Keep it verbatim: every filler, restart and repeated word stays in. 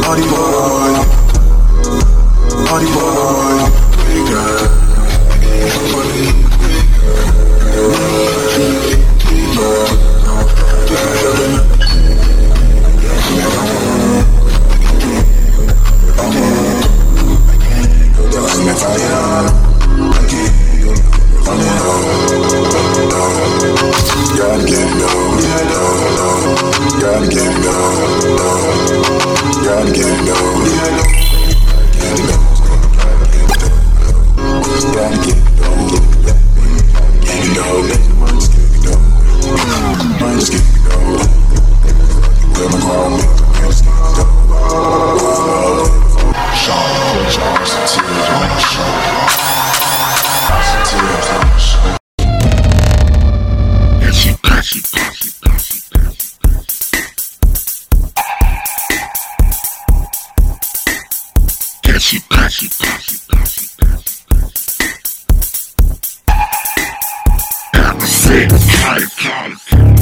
Party boy, party boy, we got gotta get it down, gotta get it down, gotta get it down, gotta get it down, get it down, just get it down, just get it down, let me call me, just get it down. Sean, put your arms and tears on my shoulder, arms and tears on my shoulder. Patchy, patchy, patchy, patchy, patchy, patchy. I'm a sick type.